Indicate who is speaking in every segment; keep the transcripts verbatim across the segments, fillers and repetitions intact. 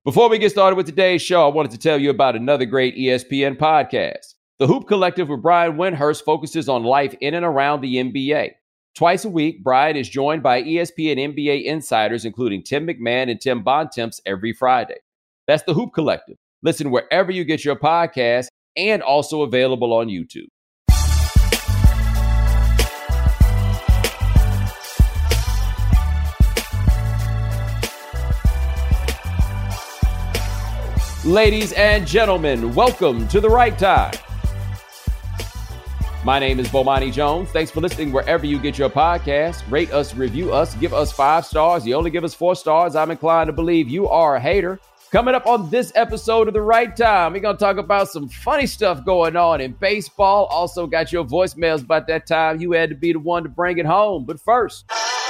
Speaker 1: Before we get started with today's show, I wanted to tell you about another great E S P N podcast. The Hoop Collective with Brian Windhurst focuses on life in and around the N B A. Twice a week, Brian is joined by E S P N N B A insiders, including Tim McMahon and Tim Bontemps, every Friday. That's the Hoop Collective. Listen wherever you get your podcasts and also available on YouTube. Ladies and gentlemen, welcome to The Right Time. My name is Bomani Jones. Thanks for listening wherever you get your podcasts. Rate us, review us, give us five stars. You only give us four stars, I'm inclined to believe you are a hater. Coming up on this episode of The Right Time, we're going to talk about some funny stuff going on in baseball. Also got your voicemails about that time you had to be the one to bring it home. But first,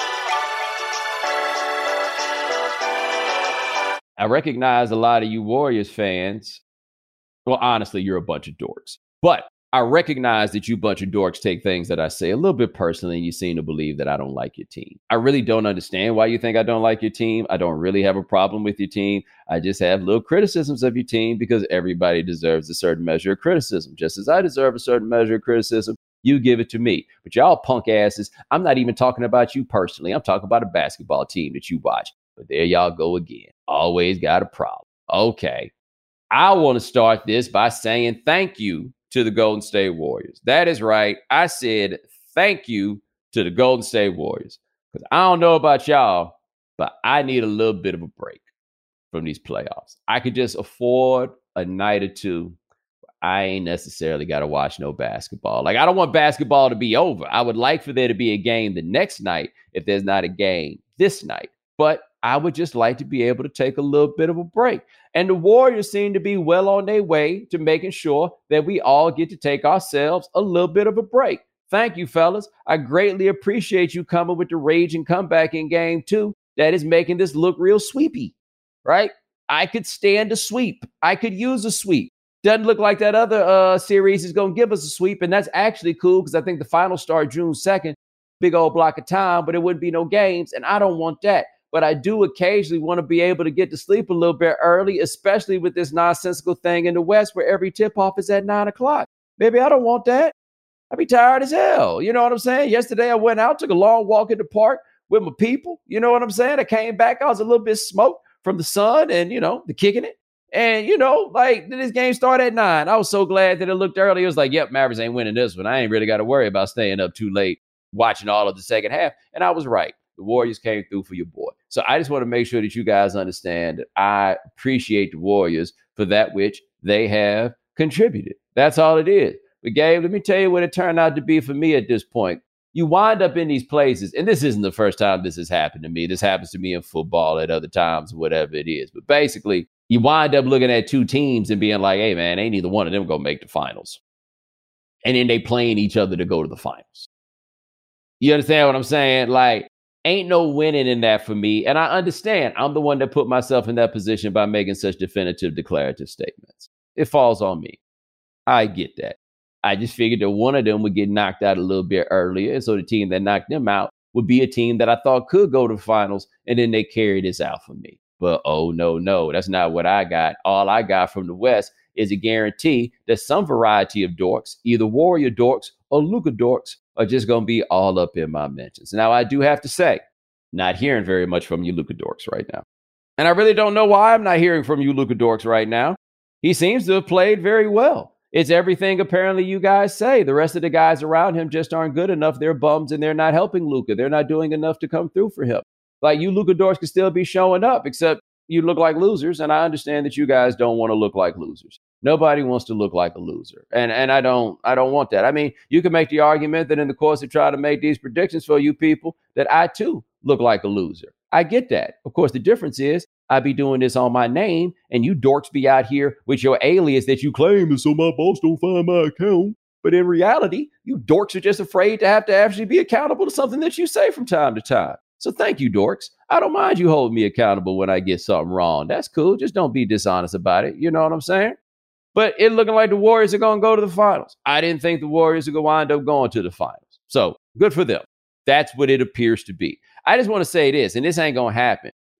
Speaker 1: I recognize a lot of you Warriors fans. Well, honestly, you're a bunch of dorks. But I recognize that you bunch of dorks take things that I say a little bit personally, and you seem to believe that I don't like your team. I really don't understand why you think I don't like your team. I don't really have a problem with your team. I just have little criticisms of your team because everybody deserves a certain measure of criticism. Just as I deserve a certain measure of criticism, you give it to me. But y'all punk asses, I'm not even talking about you personally. I'm talking about a basketball team that you watch. But there y'all go again. Always got a problem. Okay. I want to start this by saying thank you to the Golden State Warriors. That is right. I said thank you to the Golden State Warriors. Because I don't know about y'all, but I need a little bit of a break from these playoffs. I could just afford a night or two. I ain't necessarily got to watch no basketball. Like, I don't want basketball to be over. I would like for there to be a game the next night if there's not a game this night. But I would just like to be able to take a little bit of a break. And the Warriors seem to be well on their way to making sure that we all get to take ourselves a little bit of a break. Thank you, fellas. I greatly appreciate you coming with the rage and comeback in game two. That is making this look real sweepy, right? I could stand a sweep. I could use a sweep. Doesn't look like that other uh, series is going to give us a sweep. And that's actually cool because I think the finals start June second. Big old block of time, but it wouldn't be no games. And I don't want that. But I do occasionally want to be able to get to sleep a little bit early, especially with this nonsensical thing in the West where every tip-off is at nine o'clock. Baby, I don't want that. I'd be tired as hell. You know what I'm saying? Yesterday I went out, took a long walk in the park with my people. You know what I'm saying? I came back, I was a little bit smoked from the sun and, you know, the kicking it. And, you know, like, this game started at nine. I was so glad that it looked early. It was like, yep, Mavericks ain't winning this one. I ain't really got to worry about staying up too late watching all of the second half. And I was right. The Warriors came through for your boy. So I just want to make sure that you guys understand that I appreciate the Warriors for that which they have contributed. That's all it is. But Gabe, let me tell you what it turned out to be for me at this point. You wind up in these places, and this isn't the first time this has happened to me. This happens to me in football at other times, whatever it is. But basically, you wind up looking at two teams and being like, hey, man, ain't neither one of them going to make the finals. And then they playing each other to go to the finals. You understand what I'm saying? Like, ain't no winning in that for me. And I understand. I'm the one that put myself in that position by making such definitive declarative statements. It falls on me. I get that. I just figured that one of them would get knocked out a little bit earlier. So the team that knocked them out would be a team that I thought could go to the finals. And then they carried this out for me. But oh, no, no, that's not what I got. All I got from the West is a guarantee that some variety of dorks, either Warrior dorks or Luka dorks, are just going to be all up in my mentions. Now, I do have to say, not hearing very much from you Luka dorks right now. And I really don't know why I'm not hearing from you Luka dorks right now. He seems to have played very well. It's everything apparently you guys say. The rest of the guys around him just aren't good enough. They're bums and they're not helping Luka. They're not doing enough to come through for him. Like, you Luka dorks can still be showing up, except you look like losers. And I understand that you guys don't want to look like losers. Nobody wants to look like a loser. And and I don't I don't want that. I mean, you can make the argument that in the course of trying to make these predictions for you people, that I too look like a loser. I get that. Of course, the difference is I be doing this on my name and you dorks be out here with your alias that you claim is so my boss don't find my account. But in reality, you dorks are just afraid to have to actually be accountable to something that you say from time to time. So thank you, dorks. I don't mind you holding me accountable when I get something wrong. That's cool. Just don't be dishonest about it. You know what I'm saying? But it looking like the Warriors are going to go to the finals. I didn't think the Warriors are going to wind up going to the finals. So good for them. That's what it appears to be. I just want to say this, and this ain't going to happen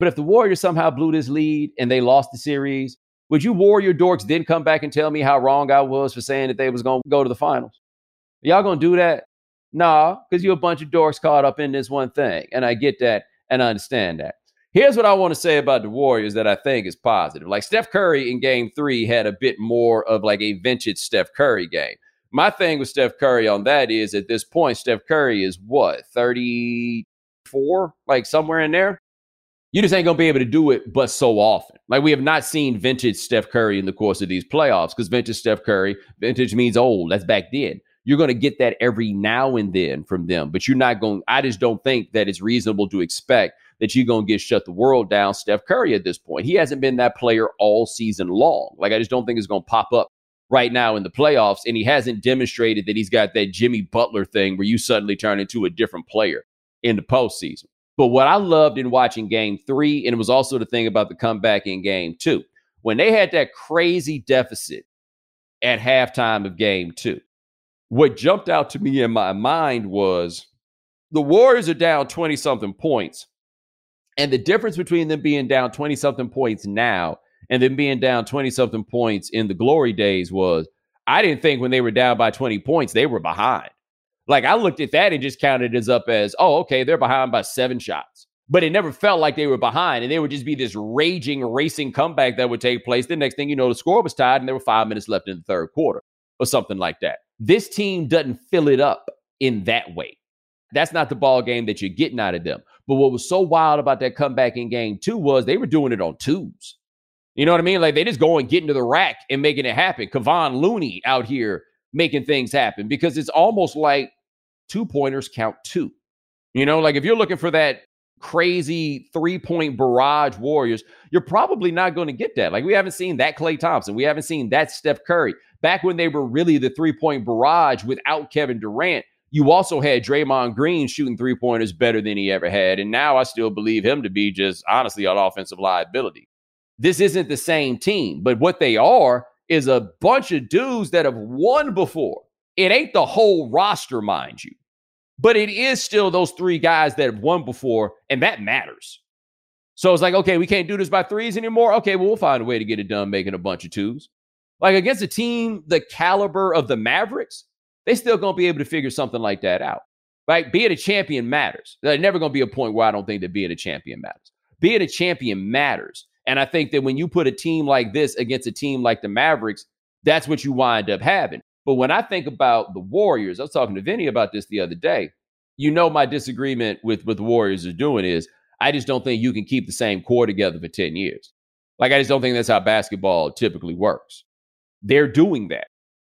Speaker 1: But if the Warriors somehow blew this lead and they lost the series, would you Warrior dorks then come back and tell me how wrong I was for saying that they was going to go to the finals? Y'all going to do that? Nah, because you're a bunch of dorks caught up in this one thing. And I get that and I understand that. Here's what I want to say about the Warriors that I think is positive. Like Steph Curry in game three had a bit more of like a vintage Steph Curry game. My thing with Steph Curry on that is at this point, Steph Curry is what, thirty-four? Like somewhere in there? You just ain't going to be able to do it but so often. Like we have not seen vintage Steph Curry in the course of these playoffs because vintage Steph Curry, vintage means old. That's back then. You're going to get that every now and then from them, but you're not going, I just don't think that it's reasonable to expect that you're going to get shut the world down Steph Curry at this point. He hasn't been that player all season long. Like I just don't think it's going to pop up right now in the playoffs, and he hasn't demonstrated that he's got that Jimmy Butler thing where you suddenly turn into a different player in the postseason. But what I loved in watching game three, and it was also the thing about the comeback in game two, when they had that crazy deficit at halftime of game two, what jumped out to me in my mind was the Warriors are down twenty-something points. And the difference between them being down twenty-something points now and them being down twenty-something points in the glory days was I didn't think when they were down by twenty points, they were behind. Like I looked at that and just counted it up as, oh, okay, they're behind by seven shots. But it never felt like they were behind. And there would just be this raging, racing comeback that would take place. The next thing you know, the score was tied and there were five minutes left in the third quarter or something like that. This team doesn't fill it up in that way. That's not the ball game that you're getting out of them. But what was so wild about that comeback in game two was they were doing it on twos. You know what I mean? Like they just go and get into the rack and making it happen. Kevon Looney out here making things happen because it's almost like two pointers count two. You know, like if you're looking for that crazy three-point barrage Warriors, you're probably not going to get that. Like we haven't seen that Klay Thompson. We haven't seen that Steph Curry. Back when they were really the three-point barrage without Kevin Durant, you also had Draymond Green shooting three-pointers better than he ever had. And now I still believe him to be just, honestly, an offensive liability. This isn't the same team, but what they are is a bunch of dudes that have won before. It ain't the whole roster, mind you, but it is still those three guys that have won before, and that matters. So it's like, okay, we can't do this by threes anymore. Okay, well, we'll find a way to get it done making a bunch of twos. Like against a team the caliber of the Mavericks, they still going to be able to figure something like that out. Right? Being a champion matters. There's never going to be a point where I don't think that being a champion matters. Being a champion matters. And I think that when you put a team like this against a team like the Mavericks, that's what you wind up having. But when I think about the Warriors, I was talking to Vinny about this the other day. You know, my disagreement with what the Warriors are doing is I just don't think you can keep the same core together for ten years. Like, I just don't think that's how basketball typically works. They're doing that.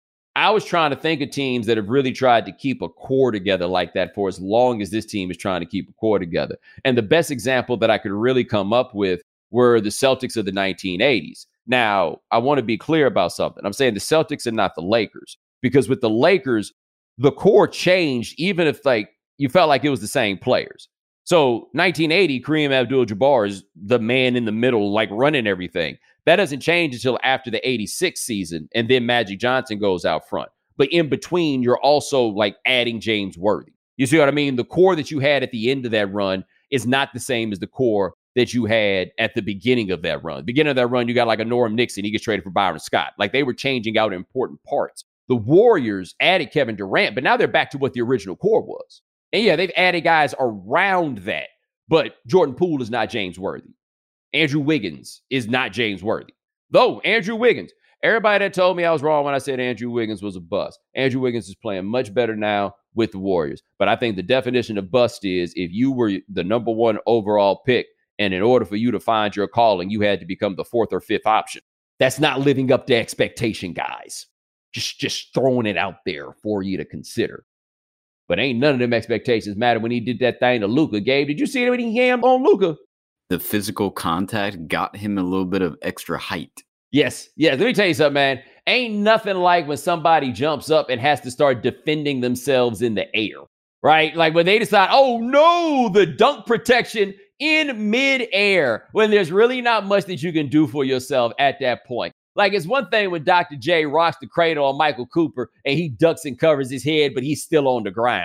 Speaker 1: I was trying to think of teams that have really tried to keep a core together like that for as long as this team is trying to keep a core together. And the best example that I could really come up with were the Celtics of the nineteen eighties. Now, I want to be clear about something. I'm saying the Celtics are not the Lakers, because with the Lakers, the core changed even if like you felt like it was the same players. So nineteen eighty, Kareem Abdul-Jabbar is the man in the middle, like running everything. That doesn't change until after the eighty-six season, and then Magic Johnson goes out front. But in between, you're also like adding James Worthy. You see what I mean? The core that you had at the end of that run is not the same as the core that you had at the beginning of that run. Beginning of that run, you got like a Norm Nixon. He gets traded for Byron Scott. Like they were changing out important parts. The Warriors added Kevin Durant, but now they're back to what the original core was. And yeah, they've added guys around that, but Jordan Poole is not James Worthy. Andrew Wiggins is not James Worthy. Though, Andrew Wiggins, everybody that told me I was wrong when I said Andrew Wiggins was a bust. Andrew Wiggins is playing much better now with the Warriors. But I think the definition of bust is if you were the number one overall pick, and in order for you to find your calling, you had to become the fourth or fifth option. That's not living up to expectation, guys. Just, just throwing it out there for you to consider. But ain't none of them expectations matter when he did that thing to Luka. Gabe, did you see it when he yammed on Luka?
Speaker 2: The physical contact got him a little bit of extra height.
Speaker 1: Yes. Yeah. Let me tell you something, man. Ain't nothing like when somebody jumps up and has to start defending themselves in the air, right? Like when they decide, oh no, the dunk protection in midair, when there's really not much that you can do for yourself at that point. Like it's one thing when Doctor J rocks the cradle on Michael Cooper and he ducks and covers his head, but he's still on the ground.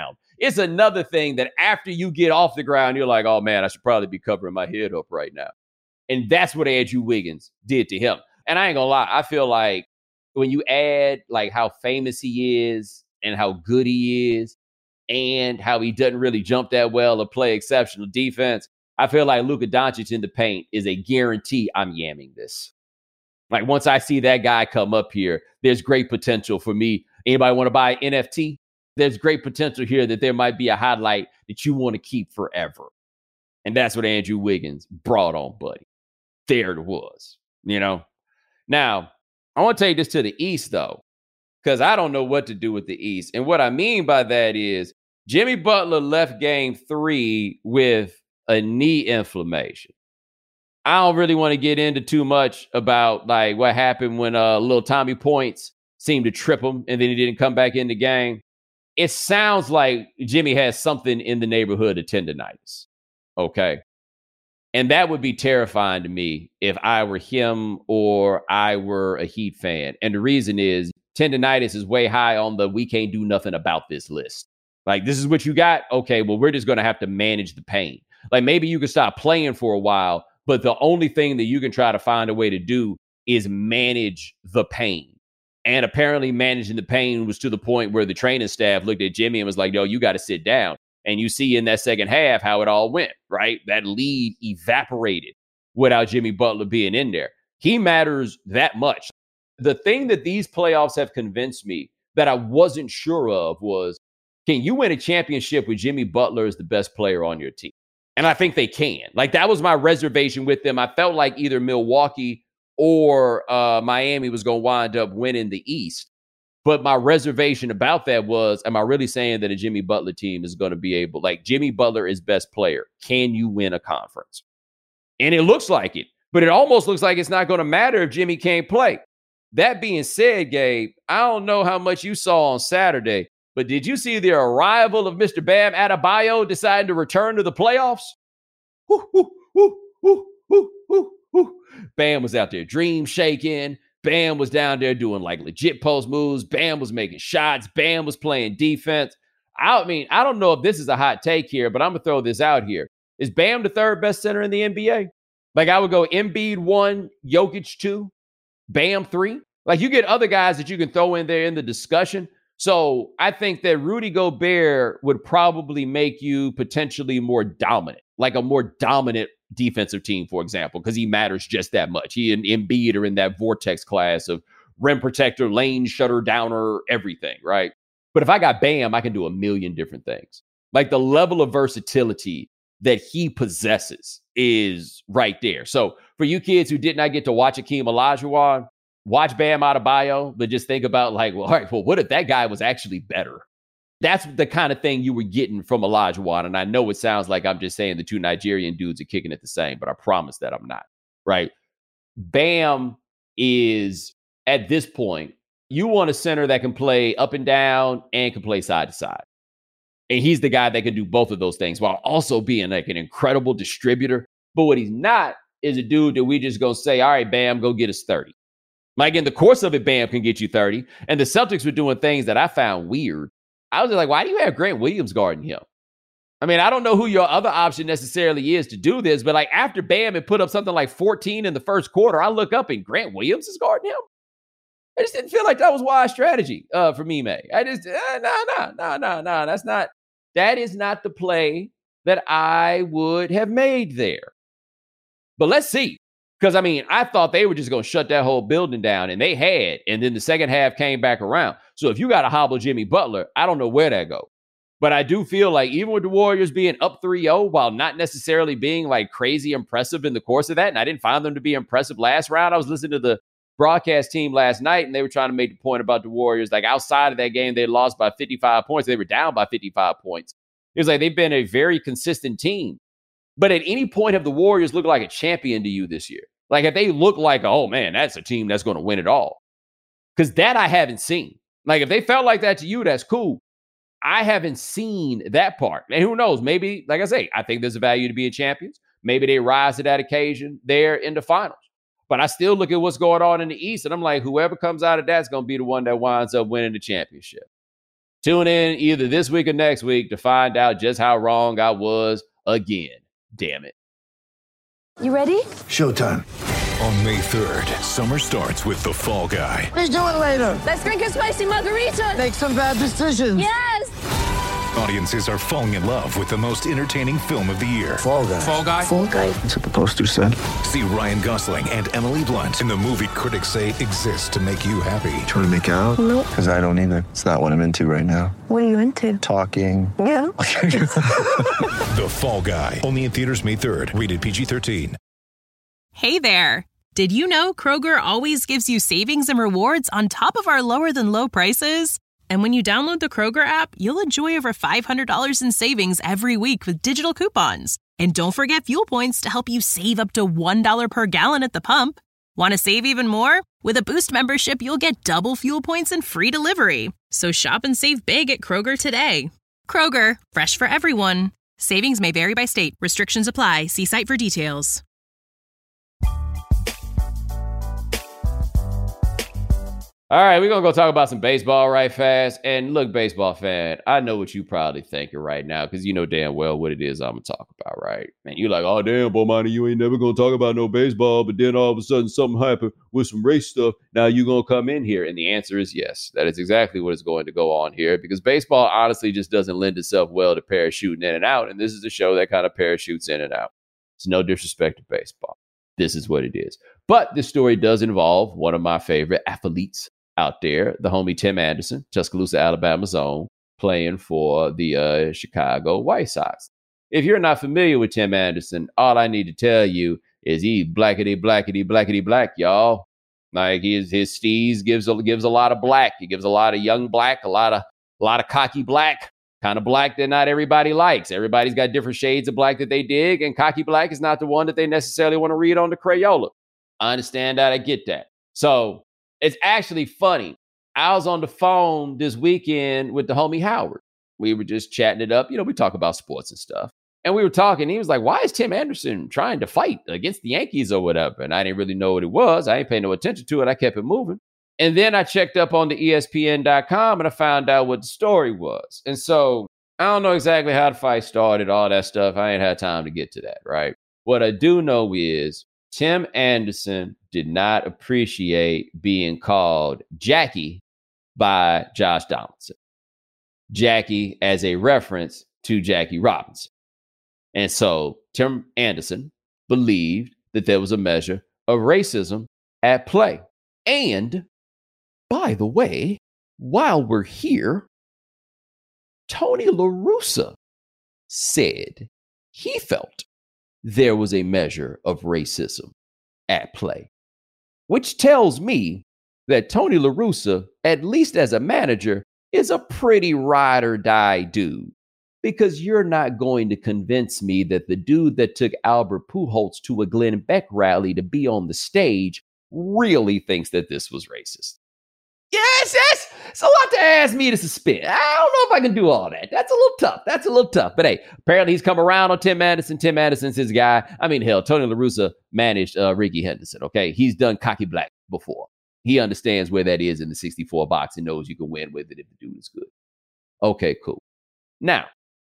Speaker 1: It's another thing that after you get off the ground, you're like, oh, man, I should probably be covering my head up right now. And that's what Andrew Wiggins did to him. And I ain't gonna lie, I feel like when you add like how famous he is and how good he is and how he doesn't really jump that well or play exceptional defense, I feel like Luka Doncic in the paint is a guarantee I'm yamming this. Like once I see that guy come up here, there's great potential for me. Anybody want to buy N F T? There's great potential here that there might be a highlight that you want to keep forever. And that's what Andrew Wiggins brought on, buddy. There it was, you know? Now, I want to take this to the East, though, because I don't know what to do with the East. And what I mean by that is Jimmy Butler left game three with a knee inflammation. I don't really want to get into too much about like what happened when uh, little Tommy Points seemed to trip him and then he didn't come back in the game. It sounds like Jimmy has something in the neighborhood of tendonitis. Okay. And that would be terrifying to me if I were him or I were a Heat fan. And the reason is tendonitis is way high on the we can't do nothing about this list. Like, this is what you got? Okay, well, we're just going to have to manage the pain. Like, maybe you can stop playing for a while, but the only thing that you can try to find a way to do is manage the pain. And apparently managing the pain was to the point where the training staff looked at Jimmy and was like, yo, you got to sit down. And you see in that second half how it all went, right? That lead evaporated without Jimmy Butler being in there. He matters that much. The thing that these playoffs have convinced me that I wasn't sure of was, can you win a championship with Jimmy Butler as the best player on your team? And I think they can. Like, that was my reservation with them. I felt like either Milwaukee or uh, Miami was going to wind up winning the East. But my reservation about that was, am I really saying that a Jimmy Butler team is going to be able, like Jimmy Butler is best player. Can you win a conference? And it looks like it, but it almost looks like it's not going to matter if Jimmy can't play. That being said, Gabe, I don't know how much you saw on Saturday, but did you see the arrival of Mister Bam Adebayo deciding to return to the playoffs? Woo, woo, woo, woo, woo, woo, woo. Bam was out there dream shaking. Bam was down there doing like legit post moves. Bam was making shots. Bam was playing defense. I mean, I don't know if this is a hot take here, but I'm going to throw this out here. Is Bam the third best center in the N B A? Like, I would go Embiid one, Jokic two, Bam three. Like, you get other guys that you can throw in there in the discussion. So I think that Rudy Gobert would probably make you potentially more dominant, like a more dominant defensive team, for example, because he matters just that much. He and Embiid are in that vortex class of rim protector, lane shutter downer, everything, right? But if I got Bam, I can do a million different things. Like, the level of versatility that he possesses is right there. So for you kids who did not get to watch Akeem Olajuwon, watch Bam Adebayo, but just think about like, well, all right, well, what if that guy was actually better? That's the kind of thing you were getting from Olajuwon. And I know it sounds like I'm just saying the two Nigerian dudes are kicking it the same, but I promise that I'm not, right? Bam is, at this point, you want a center that can play up and down and can play side to side. And he's the guy that can do both of those things while also being like an incredible distributor. But what he's not is a dude that we just go say, all right, Bam, go get us thirty. Like, in the course of it, Bam can get you thirty. And the Celtics were doing things that I found weird. I was like, why do you have Grant Williams guarding him? I mean, I don't know who your other option necessarily is to do this, but like after Bam had put up something like fourteen in the first quarter, I look up and Grant Williams is guarding him. I just didn't feel like that was wise strategy uh, for me, May. I just, uh, no, no, no, no, no. That's not, that is not the play that I would have made there. But let's see. Because, I mean, I thought they were just going to shut that whole building down, and they had. And then the second half came back around. So if you got to hobble Jimmy Butler, I don't know where that goes. But I do feel like even with the Warriors being up three oh, while not necessarily being like crazy impressive in the course of that, and I didn't find them to be impressive last round. I was listening to the broadcast team last night, and they were trying to make the point about the Warriors. Like, outside of that game, they lost by fifty-five points. They were down by fifty-five points. It was like they've been a very consistent team. But at any point have the Warriors look like a champion to you this year? Like, if they look like, oh, man, that's a team that's going to win it all. Because that I haven't seen. Like, if they felt like that to you, that's cool. I haven't seen that part. And who knows? Maybe, like I say, I think there's a value to being champions. Maybe they rise to that occasion there in the finals. But I still look at what's going on in the East, and I'm like, whoever comes out of that's going to be the one that winds up winning the championship. Tune in either this week or next week to find out just how wrong I was again. Damn it.
Speaker 3: You ready?
Speaker 4: Showtime.
Speaker 5: On May third, summer starts with The Fall Guy.
Speaker 3: Let's do it later. Let's drink a spicy margarita.
Speaker 4: Make some bad decisions.
Speaker 3: Yes.
Speaker 5: Audiences are falling in love with the most entertaining film of the year.
Speaker 4: Fall Guy.
Speaker 5: Fall Guy.
Speaker 3: Fall guy.
Speaker 4: That's what the poster said.
Speaker 5: See Ryan Gosling and Emily Blunt in the movie critics say exists to make you happy.
Speaker 4: Trying to make it out?
Speaker 3: Nope.
Speaker 4: Because I don't either. It's not what I'm into right now.
Speaker 3: What are you into?
Speaker 4: Talking.
Speaker 3: Yeah.
Speaker 5: The Fall Guy. Only in theaters May third. Rated P G thirteen.
Speaker 6: Hey there. Did you know Kroger always gives you savings and rewards on top of our lower than low prices? And when you download the Kroger app, you'll enjoy over five hundred dollars in savings every week with digital coupons. And don't forget fuel points to help you save up to one dollar per gallon at the pump. Want to save even more? With a Boost membership, you'll get double fuel points and free delivery. So shop and save big at Kroger today. Kroger, fresh for everyone. Savings may vary by state. Restrictions apply. See site for details.
Speaker 1: All right, we're going to go talk about some baseball right fast. And look, baseball fan, I know what you probably thinking right now because you know damn well what it is I'm going to talk about, right? And you're like, oh, damn, Bomani, you ain't never going to talk about no baseball, but then all of a sudden something happened with some race stuff. Now you're going to come in here. And the answer is yes. That is exactly what is going to go on here because baseball honestly just doesn't lend itself well to parachuting in and out. And this is a show that kind of parachutes in and out. It's no disrespect to baseball. This is what it is. But this story does involve one of my favorite athletes out there, the homie Tim Anderson, Tuscaloosa, Alabama's own, playing for the uh, Chicago White Sox. If you're not familiar with Tim Anderson, all I need to tell you is he blackety, blackety, blackety, black, y'all. Like his his steez gives a, gives a lot of black. He gives a lot of young black, a lot of a lot of cocky black, kind of black that not everybody likes. Everybody's got different shades of black that they dig, and cocky black is not the one that they necessarily want to read on the Crayola. I understand that. I get that. So it's actually funny. I was on the phone this weekend with the homie Howard. We were just chatting it up. You know, we talk about sports and stuff. And we were talking. He was like, why is Tim Anderson trying to fight against the Yankees or whatever? And I didn't really know what it was. I ain't paying no attention to it. I kept it moving. And then I checked up on the E S P N dot com and I found out what the story was. And so I don't know exactly how the fight started, all that stuff. I ain't had time to get to that, right? What I do know is Tim Anderson did not appreciate being called Jackie by Josh Donaldson. Jackie as a reference to Jackie Robinson. And so Tim Anderson believed that there was a measure of racism at play. And by the way, while we're here, Tony La Russa said he felt there was a measure of racism at play, which tells me that Tony La Russa, at least as a manager, is a pretty ride or die dude. Because you're not going to convince me that the dude that took Albert Pujols to a Glenn Beck rally to be on the stage really thinks that this was racist. Yes, yes, it's a lot to ask me to suspend. I don't know if I can do all that. That's a little tough. That's a little tough. But hey, apparently he's come around on Tim Anderson. Tim Anderson's his guy. I mean, hell, Tony La Russa managed uh, Ricky Henderson, okay? He's done cocky black before. He understands where that is in the sixty-four box and knows you can win with it if the dude is good. Okay, cool. Now,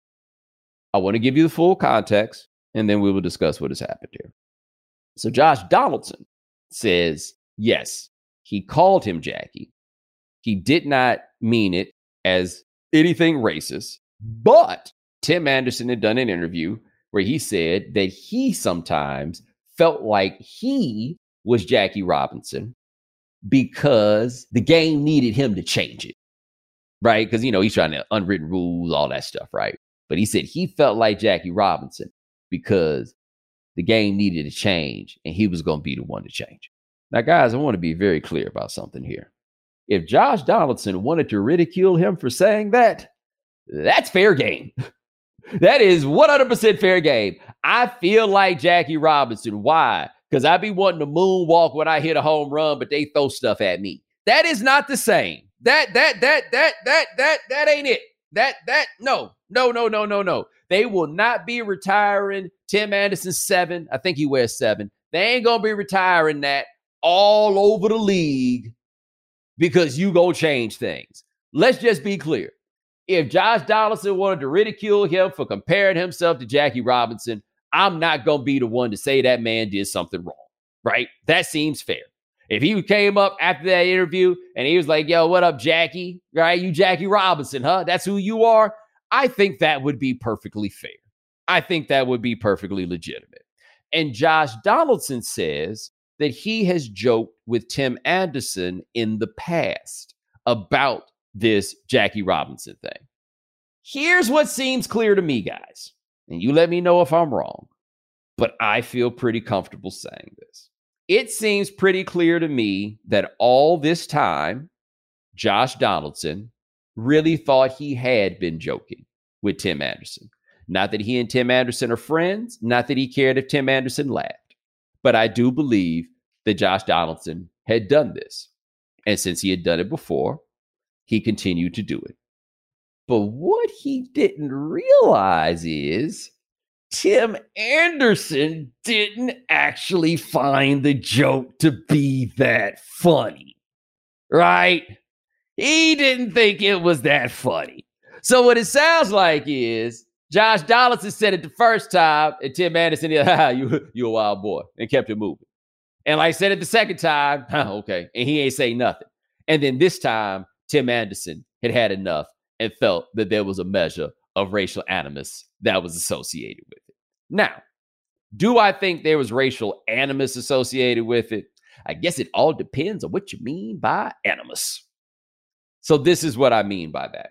Speaker 1: I want to give you the full context, and then we will discuss what has happened here. So Josh Donaldson says, yes, he called him Jackie. He did not mean it as anything racist, but Tim Anderson had done an interview where he said that he sometimes felt like he was Jackie Robinson because the game needed him to change it, right? Because, you know, he's trying to unwritten rules, all that stuff, right? But he said he felt like Jackie Robinson because the game needed to change and he was going to be the one to change. Now, guys, I want to be very clear about something here. If Josh Donaldson wanted to ridicule him for saying that, that's fair game. That is one hundred percent fair game. I feel like Jackie Robinson. Why? Because I be wanting to moonwalk when I hit a home run, but they throw stuff at me. That is not the same. That, that, that, that, that, that, that ain't it. That, that, no, no, no, no, no, no. They will not be retiring Tim Anderson seven. I think he wears seven. They ain't going to be retiring that all over the league because you go change things. Let's just be clear. if Josh Donaldson wanted to ridicule him for comparing himself to Jackie Robinson, I'm not going to be the one to say that man did something wrong, right? That seems fair. If he came up after that interview and he was like, yo, what up, Jackie? Right? You Jackie Robinson, huh? That's who you are? I think that would be perfectly fair. I think that would be perfectly legitimate. And Josh Donaldson says that he has joked with Tim Anderson in the past about this Jackie Robinson thing. Here's what seems clear to me, guys, and you let me know if I'm wrong, but I feel pretty comfortable saying this. It seems pretty clear to me that all this time, Josh Donaldson really thought he had been joking with Tim Anderson. Not that he and Tim Anderson are friends, not that he cared if Tim Anderson laughed, but I do believe that Josh Donaldson had done this. And since he had done it before, he continued to do it. But what he didn't realize is Tim Anderson didn't actually find the joke to be that funny, right? He didn't think it was that funny. So what it sounds like is Josh Donaldson said it the first time, and Tim Anderson, yeah, you, you a wild boy, and kept it moving. And like I said it the second time, okay, and he ain't say nothing. And then this time, Tim Anderson had had enough and felt that there was a measure of racial animus that was associated with it. Now, do I think there was racial animus associated with it? I guess it all depends on what you mean by animus. So this is what I mean by that.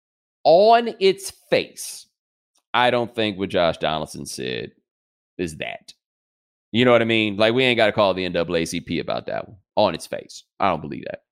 Speaker 1: On its face, I don't think what Josh Donaldson said is that. You know what I mean? Like, we ain't got to call the N double A C P about that one. On its face. I don't believe that.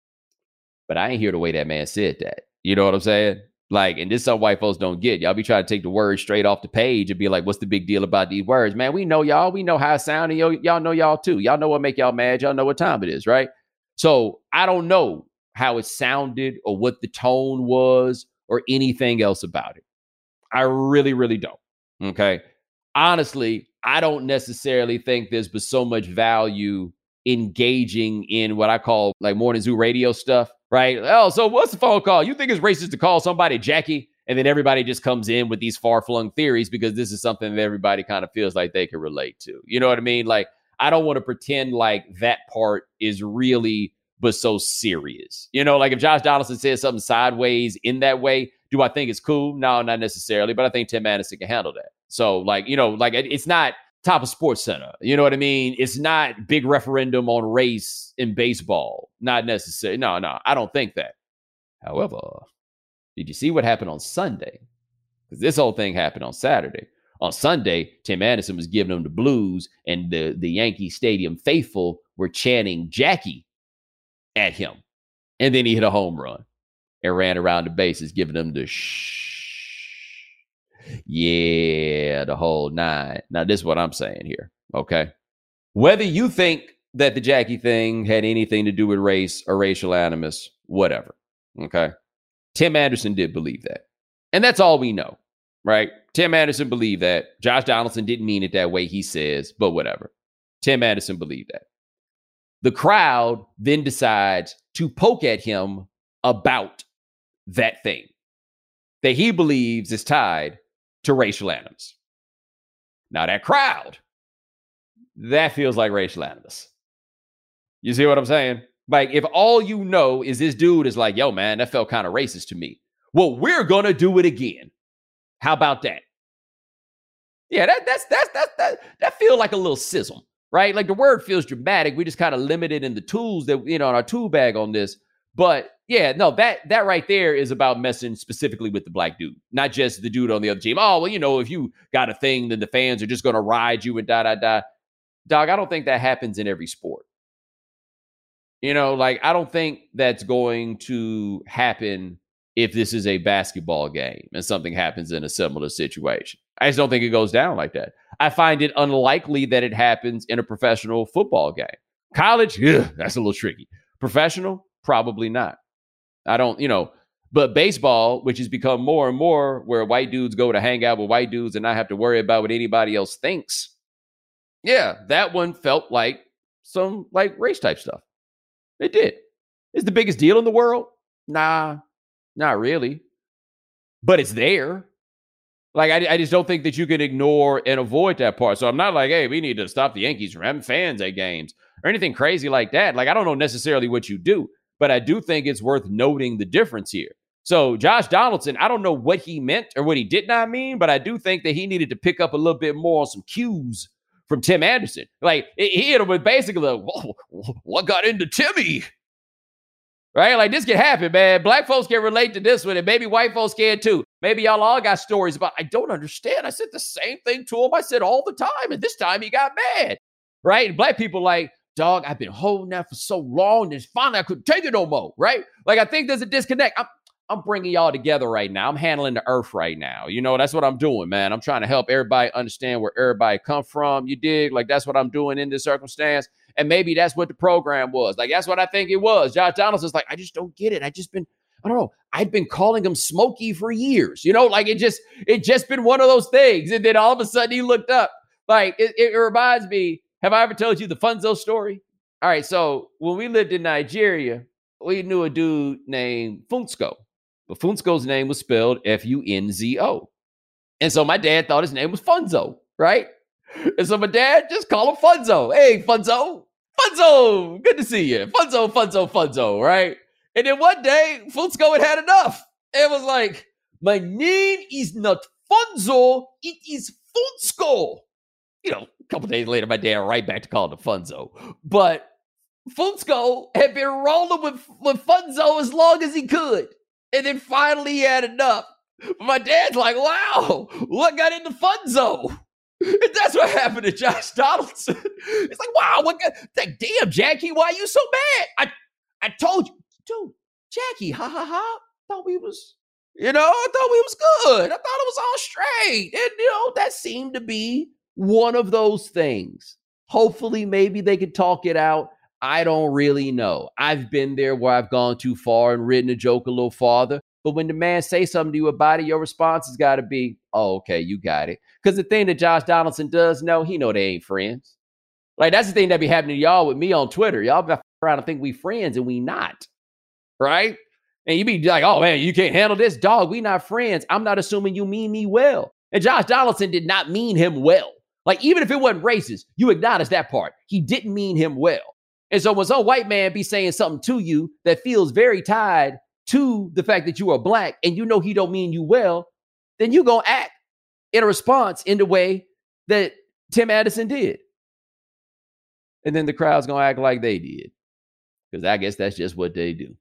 Speaker 1: But I ain't hear the way that man said that. You know what I'm saying? Like, and this some white folks don't get. Y'all be trying to take the words straight off the page and be like, what's the big deal about these words? Man, we know y'all. We know how it sounds. And y- y'all know y'all too. Y'all know what make y'all mad. Y'all know what time it is, right? So I don't know how it sounded or what the tone was or anything else about it. I really, really don't. Okay. Honestly, I don't necessarily think there's been so much value engaging in what I call like morning zoo radio stuff, right? Oh, so what's the phone call? You think it's racist to call somebody Jackie? And then everybody just comes in with these far-flung theories because this is something that everybody kind of feels like they can relate to. You know what I mean? Like, I don't want to pretend like that part is really but so serious. You know, like if Josh Donaldson says something sideways in that way, do I think it's cool? No, not necessarily, but I think Tim Anderson can handle that. So like, you know, like it's not top of Sports Center. You know what I mean? It's not big referendum on race in baseball. Not necessarily. No, no, I don't think that. However, did you see what happened on Sunday? Because this whole thing happened on Saturday. On Sunday, Tim Anderson was giving them the blues, and the, the Yankee Stadium faithful were chanting Jackie at him. And then he hit a home run and ran around the bases, giving them the shh. Yeah, the whole nine. Now, this is what I'm saying here, okay? Whether you think that the Jackie thing had anything to do with race or racial animus, whatever, okay? Tim Anderson did believe that. And that's all we know, right? Tim Anderson believed that. Josh Donaldson didn't mean it that way, he says, but whatever. Tim Anderson believed that. The crowd then decides to poke at him about that thing that he believes is tied to racial animus. Now that crowd, that feels like racial animus. You see what I'm saying? Like if all you know is this dude is like, yo man, that felt kind of racist to me. Well, we're going to do it again. How about that? Yeah, that that's that's that's that that feels like a little sizzle, right? Like the word feels dramatic. We just kind of limited in the tools that, you know, in our tool bag on this. But yeah, no, that that right there is about messing specifically with the black dude, not just the dude on the other team. Oh, well, you know, if you got a thing, then the fans are just going to ride you and da, da, da. Dog, I don't think that happens in every sport. You know, like, I don't think that's going to happen if this is a basketball game and something happens in a similar situation. I just don't think it goes down like that. I find it unlikely that it happens in a professional football game. College, ugh, that's a little tricky. Professional, probably not. I don't, you know, but baseball, which has become more and more where white dudes go to hang out with white dudes and not have to worry about what anybody else thinks. Yeah, that one felt like some like race type stuff. It did. It's the biggest deal in the world? Nah, not really. but it's there. Like, I, I just don't think that you can ignore and avoid that part. So I'm not like, hey, we need to stop the Yankees from having fans at games or anything crazy like that. Like, I don't know necessarily what you do, but I do think it's worth noting the difference here. So Josh Donaldson, I don't know what he meant or what he did not mean, but I do think that he needed to pick up a little bit more on some cues from Tim Anderson. Like, he hit him with basically, like, whoa, what got into Timmy? Right? Like, this can happen, man. Black folks can relate to this one, and maybe white folks can too. Maybe y'all all got stories about, I don't understand. I said the same thing to him. I said all the time, and this time he got mad. Right? And black people like, dog, I've been holding that for so long, and finally I couldn't take it no more. Right? Like, I think there's a disconnect. I'm, I'm bringing y'all together right now. I'm handling the earth right now. You know, that's what I'm doing, man. I'm trying to help everybody understand where everybody come from. You dig? Like, that's what I'm doing in this circumstance. And maybe that's what the program was. Like, that's what I think it was. Josh Donaldson's like, I just don't get it. I just been, I don't know. I'd been calling him Smokey for years. You know, like it just, it just been one of those things. And then all of a sudden he looked up. Like, it, it reminds me, have I ever told you the Funzo story? All right. So when we lived in Nigeria, we knew a dude named Funsko. But Funsko's name was spelled F U N Z O. And so my dad thought his name was Funzo, right? And so my dad just called him Funzo. Hey, Funzo. Funzo, good to see you. Funzo, Funzo, Funzo, right? And then one day, Funsko had had enough. It was like, my name is not Funzo, it is Funsko. You know, a couple days later, my dad right back to call it Funzo. But Funsko had been rolling with, with Funzo as long as he could. And then finally he had enough. But my dad's like, wow, what got into Funzo? And that's what happened to Josh Donaldson. It's like, wow, what got, like, damn, Jackie, why are you so mad? I I told you, dude, Jackie, ha ha ha. Thought we was, you know, I thought we was good. I thought it was all straight. And, you know, that seemed to be one of those things. Hopefully, maybe they could talk it out. I don't really know. I've been there where I've gone too far and ridden a joke a little farther. But when the man say something to you about it, your response has got to be, oh, okay, you got it. Because the thing that Josh Donaldson does know, he know they ain't friends. Like, that's the thing that be happening to y'all with me on Twitter. Y'all be around to think we friends and we not. Right? And you be like, oh, man, you can't handle this. Dog, we not friends. I'm not assuming you mean me well. And Josh Donaldson did not mean him well. Like, even if it wasn't racist, you acknowledge that part. He didn't mean him well. And so when some white man be saying something to you that feels very tied to the fact that you are black and you know he don't mean you well, then you going to act in a response in the way that Tim Anderson did. And then the crowd's going to act like they did. Because I guess that's just what they do.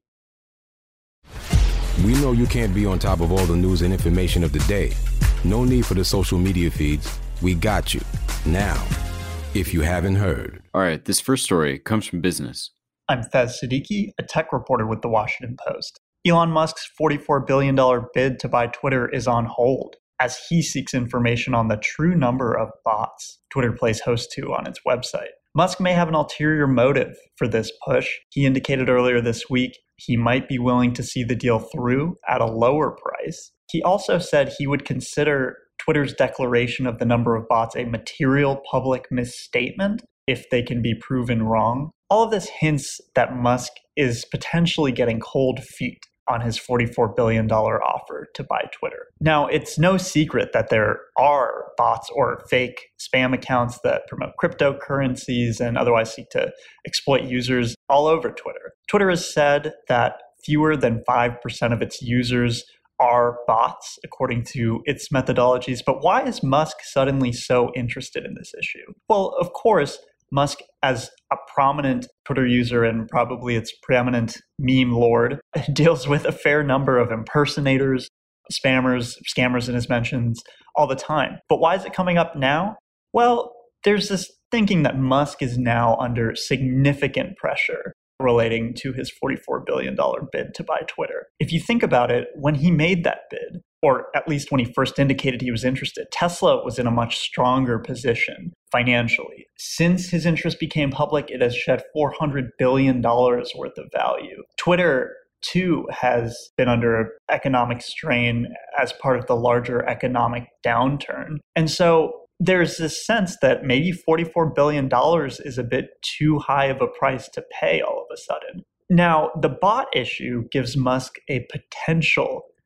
Speaker 5: We know you can't be on top of all the news and information of the day. No need for the social media feeds. We got you. Now, if you haven't heard.
Speaker 2: All right, this first story comes from Business.
Speaker 7: I'm Fez Siddiqui, a tech reporter with The Washington Post. Elon Musk's forty-four billion dollars bid to buy Twitter is on hold as he seeks information on the true number of bots Twitter plays host to on its website. Musk may have an ulterior motive for this push. He indicated earlier this week he might be willing to see the deal through at a lower price. He also said he would consider Twitter's declaration of the number of bots a material public misstatement if they can be proven wrong. All of this hints that Musk is potentially getting cold feet on his forty-four billion dollars offer to buy Twitter. Now, it's no secret that there are bots or fake spam accounts that promote cryptocurrencies and otherwise seek to exploit users all over Twitter. Twitter has said that fewer than five percent of its users are bots, according to its methodologies. But why is Musk suddenly so interested in this issue? Well, of course, Musk, as a prominent Twitter user and probably its preeminent meme lord, deals with a fair number of impersonators, spammers, scammers in his mentions all the time. But why is it coming up now? Well, there's this thinking that Musk is now under significant pressure relating to his forty-four billion dollars bid to buy Twitter. If you think about it, when he made that bid, or at least when he first indicated he was interested, Tesla was in a much stronger position financially. Since his interest became public, it has shed four hundred billion dollars worth of value. Twitter, too, has been under economic strain as part of the larger economic downturn. And so there's this sense that maybe forty-four billion dollars is a bit too high of a price to pay all of a sudden. Now, the bot issue gives Musk a potential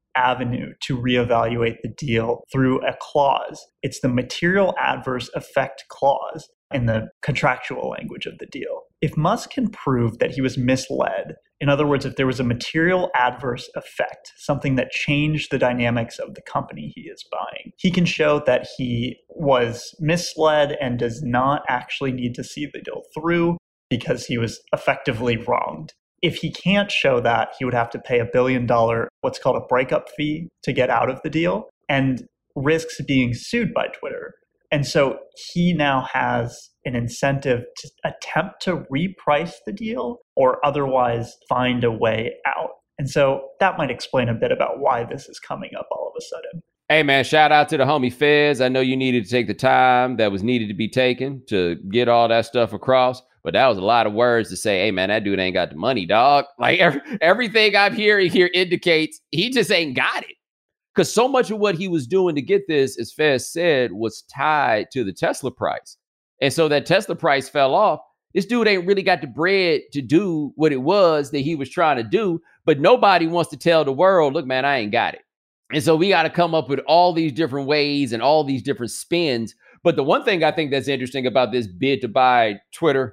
Speaker 7: avenue to reevaluate the deal through a clause. It's the material adverse effect clause in the contractual language of the deal. If Musk can prove that he was misled, in other words, if there was a material adverse effect, something that changed the dynamics of the company he is buying, he can show that he was misled and does not actually need to see the deal through because he was effectively wronged. If he can't show that, he would have to pay a billion dollar, what's called a breakup fee to get out of the deal, and risks being sued by Twitter. And so he now has an incentive to attempt to reprice the deal or otherwise find a way out. And so that might explain a bit about why this is coming up all of a sudden.
Speaker 1: Hey, man, shout out to the homie Fez. I know you needed to take the time that was needed to be taken to get all that stuff across. But that was a lot of words to say, hey, man, that dude ain't got the money, dog. Like every, everything I'm hearing here indicates he just ain't got it. Because so much of what he was doing to get this, as Fez said, was tied to the Tesla price. And so that Tesla price fell off. This dude ain't really got the bread to do what it was that he was trying to do. But nobody wants to tell the world, look, man, I ain't got it. And so we got to come up with all these different ways and all these different spins. But the one thing I think that's interesting about this bid to buy Twitter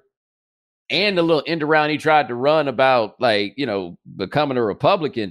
Speaker 1: and the little end around he tried to run about, like, you know, becoming a Republican,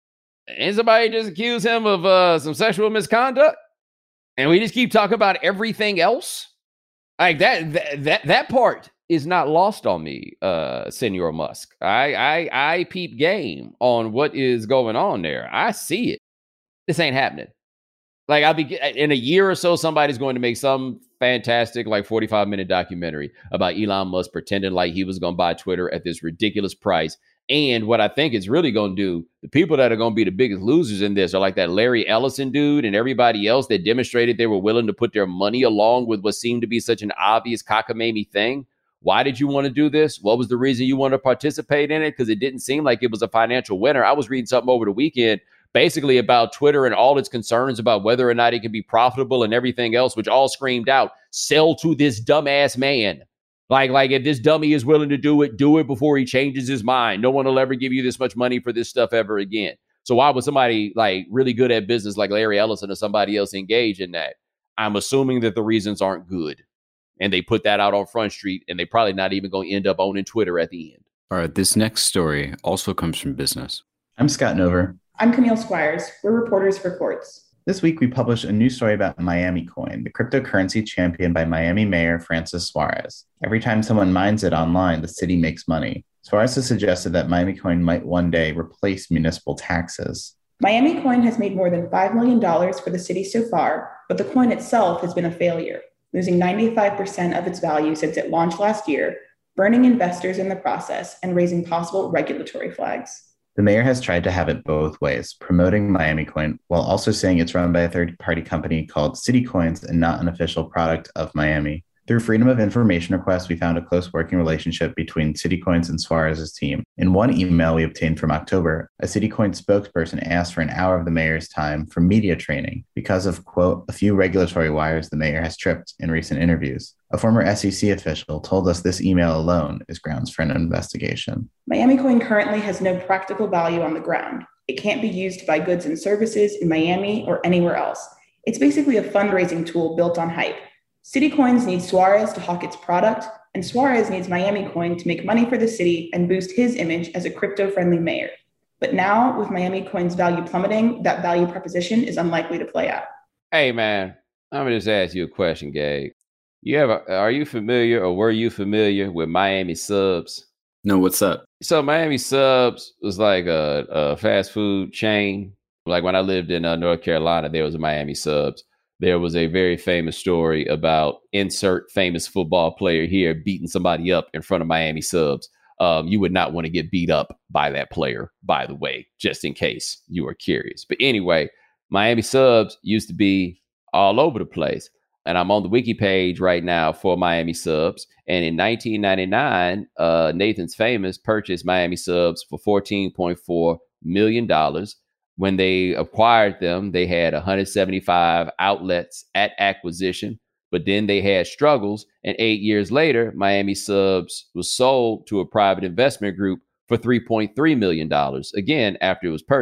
Speaker 1: and somebody just accused him of uh, some sexual misconduct, and we just keep talking about everything else. Like that, that, that, that part is not lost on me, uh, Senor Musk. I, I, I peep game on what is going on there. I see it. This ain't happening. Like I'll be in a year or so, somebody's going to make some fantastic, like forty-five minute documentary about Elon Musk pretending like he was going to buy Twitter at this ridiculous price. And what I think it's really going to do, the people that are going to be the biggest losers in this are like that Larry Ellison dude and everybody else that demonstrated they were willing to put their money along with what seemed to be such an obvious cockamamie thing. Why did you want to do this? What was the reason you wanted to participate in it? Because it didn't seem like it was a financial winner. I was reading something over the weekend basically about Twitter and all its concerns about whether or not it can be profitable and everything else, which all screamed out, sell to this dumbass man. Like, like if this dummy is willing to do it, do it before he changes his mind. No one will ever give you this much money for this stuff ever again. So why would somebody like really good at business like Larry Ellison or somebody else engage in that? I'm assuming that the reasons aren't good. And they put that out on Front Street, and they probably not even going to end up owning Twitter at the end.
Speaker 2: All right, this next story also comes from business.
Speaker 8: I'm Scott Nover.
Speaker 9: I'm Camille Squires. We're reporters for Quartz.
Speaker 8: This week, we published a new story about Miami Coin, the cryptocurrency championed by Miami Mayor Francis Suarez. Every time someone mines it online, the city makes money. Suarez has suggested that Miami Coin might one day replace municipal taxes.
Speaker 9: Miami Coin has made more than five million dollars for the city so far, but the coin itself has been a failure, losing ninety-five percent of its value since it launched last year, burning investors in the process, and raising possible regulatory flags.
Speaker 8: The mayor has tried to have it both ways, promoting Miami Coin while also saying it's run by a third-party company called City Coins and not an official product of Miami. Through Freedom of Information requests, we found a close working relationship between City Coins and Suarez's team. In one email we obtained from October, a City Coins spokesperson asked for an hour of the mayor's time for media training because of, quote, a few regulatory wires the mayor has tripped in recent interviews. A former S E C official told us this email alone is grounds for an investigation.
Speaker 9: Miami Coin currently has no practical value on the ground. It can't be used to buy goods and services in Miami or anywhere else. It's basically a fundraising tool built on hype. City Coins needs Suarez to hawk its product, and Suarez needs Miami Coin to make money for the city and boost his image as a crypto-friendly mayor. But now, with Miami Coin's value plummeting, that value proposition is unlikely to play out.
Speaker 1: Hey, man, I'm going to just ask you a question, Gabe. You ever, are you familiar or were you familiar with Miami Subs?
Speaker 2: No, what's up?
Speaker 1: So Miami Subs was like a, a fast food chain. Like when I lived in uh, North Carolina, there was a Miami Subs. There was a very famous story about insert famous football player here beating somebody up in front of Miami Subs. Um, you would not want to get beat up by that player, by the way, just in case you were curious. But anyway, Miami Subs used to be all over the place. And I'm on the wiki page right now for Miami Subs. And in nineteen ninety-nine, uh, Nathan's Famous purchased Miami Subs for fourteen point four million dollars. When they acquired them, they had one hundred seventy-five outlets at acquisition, but then they had struggles. And eight years later, Miami Subs was sold to a private investment group for three point three million dollars, again, after it was purchased,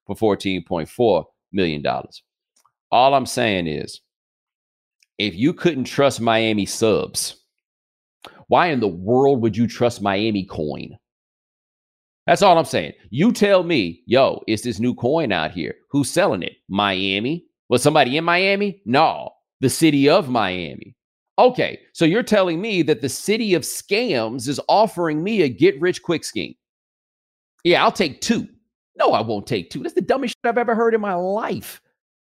Speaker 1: for fourteen point four million dollars. All I'm saying is, if you couldn't trust Miami subs, why in the world would you trust Miami coin? That's all I'm saying. You tell me, yo, it's this new coin out here. Who's selling it? Miami? Was somebody in Miami? No, the city of Miami. Okay, so you're telling me that the city of scams is offering me a get-rich-quick scheme. Yeah, I'll take two. No, I won't take two. That's the dumbest shit I've ever heard in my life.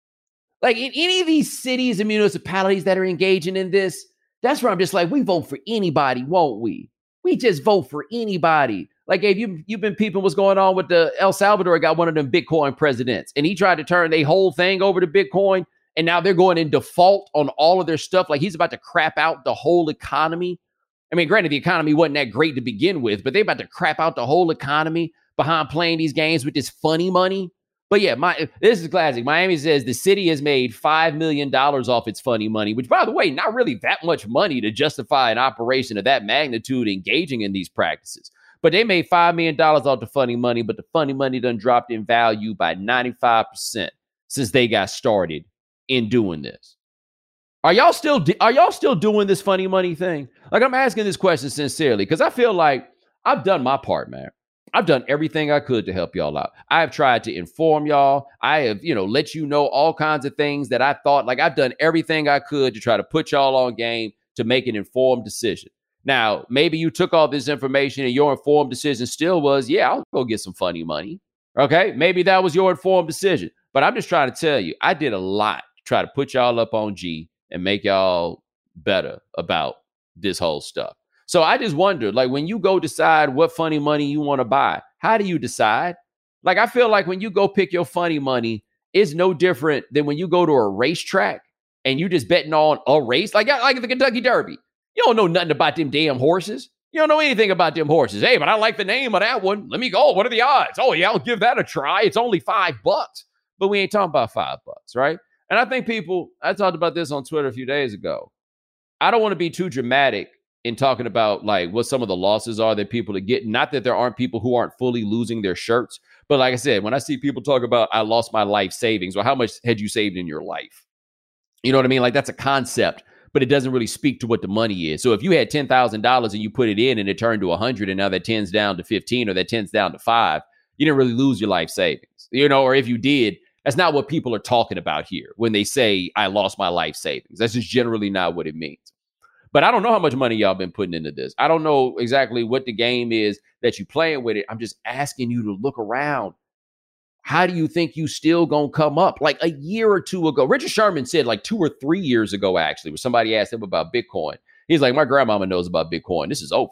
Speaker 1: Like, in any of these cities and municipalities that are engaging in this, that's where I'm just like, we vote for anybody, won't we? We just vote for anybody. Like, if you, you've been peeping what's going on with the El Salvador, got one of them Bitcoin presidents, and he tried to turn their whole thing over to Bitcoin, and now they're going in default on all of their stuff. Like, he's about to crap out the whole economy. I mean, granted, the economy wasn't that great to begin with, but they're about to crap out the whole economy behind playing these games with this funny money. But yeah, my this is classic. Miami says the city has made five million dollars off its funny money, which, by the way, not really that much money to justify an operation of that magnitude engaging in these practices. But they made five million dollars off the funny money, but the funny money done dropped in value by ninety-five percent since they got started in doing this. Are y'all still are y'all still doing this funny money thing? Like, I'm asking this question sincerely because I feel like I've done my part, man. I've done everything I could to help y'all out. I have tried to inform y'all. I have, you know, let you know all kinds of things that I thought, like, I've done everything I could to try to put y'all on game to make an informed decision. Now, maybe you took all this information and your informed decision still was, yeah, I'll go get some funny money. Okay, maybe that was your informed decision. But I'm just trying to tell you, I did a lot to try to put y'all up on G and make y'all better about this whole stuff. So I just wondered, like, when you go decide what funny money you want to buy, how do you decide? Like, I feel like when you go pick your funny money, it's no different than when you go to a racetrack and you just betting on a race, like, like the Kentucky Derby. You don't know nothing about them damn horses. You don't know anything about them horses. Hey, but I like the name of that one. Let me go. What are the odds? Oh, yeah, I'll give that a try. It's only five bucks. But we ain't talking about five bucks, right? And I think people, I talked about this on Twitter a few days ago. I don't want to be too dramatic in talking about, like, what some of the losses are that people are getting. Not that there aren't people who aren't fully losing their shirts. But like I said, when I see people talk about, I lost my life savings, well, how much had you saved in your life? You know what I mean? Like, that's a concept, but it doesn't really speak to what the money is. So if you had ten thousand dollars and you put it in and it turned to one hundred, and now that ten's down to fifteen or that ten's down to five, you didn't really lose your life savings. You know, or if you did, that's not what people are talking about here when they say, I lost my life savings. That's just generally not what it means. But I don't know how much money y'all been putting into this. I don't know exactly what the game is that you playing with it. I'm just asking you to look around. How do you think you still gonna come up? Like a year or two ago, Richard Sherman said, like two or three years ago, actually, when somebody asked him about Bitcoin, he's like, my grandmama knows about Bitcoin. This is over.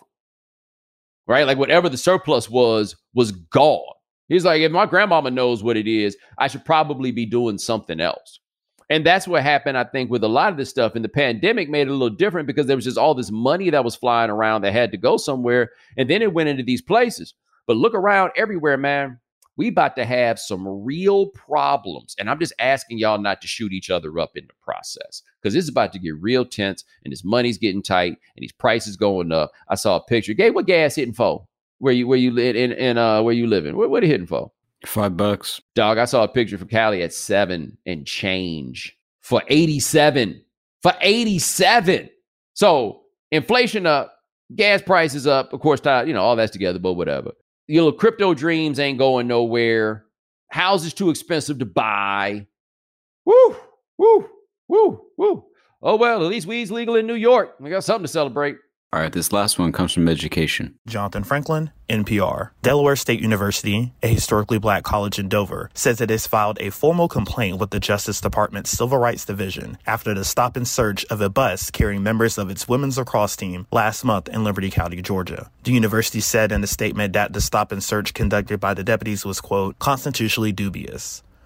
Speaker 1: Right? Like, whatever the surplus was, was gone. He's like, if my grandmama knows what it is, I should probably be doing something else. And that's what happened, I think, with a lot of this stuff. And the pandemic made it a little different because there was just all this money that was flying around that had to go somewhere. And then it went into these places. But look around everywhere, man. We about to have some real problems. And I'm just asking y'all not to shoot each other up in the process, because it's about to get real tense and this money's getting tight and these prices going up. I saw a picture. Gabe, what gas hitting for? Where you where you live in, in uh where you living? What, what are you hitting for?
Speaker 2: Five bucks.
Speaker 1: Dog, I saw a picture from Cali at seven and change for eighty-seven. For eighty-seven. So inflation up, gas prices up, of course, you know, all that's together, but whatever. You know, crypto dreams ain't going nowhere. Houses too expensive to buy. Woo, woo, woo, woo. Oh, well, at least weed's legal in New York. We got something to celebrate.
Speaker 2: All right, this last one comes from education.
Speaker 10: Jonathan Franklin, N P R. Delaware State University, a historically black college in Dover, says it has filed a formal complaint with the Justice Department's Civil Rights Division after the stop and search of a bus carrying members of its women's lacrosse team last month in Liberty County, Georgia. The university said in a statement that the stop and search conducted by the deputies was, quote, constitutionally dubious.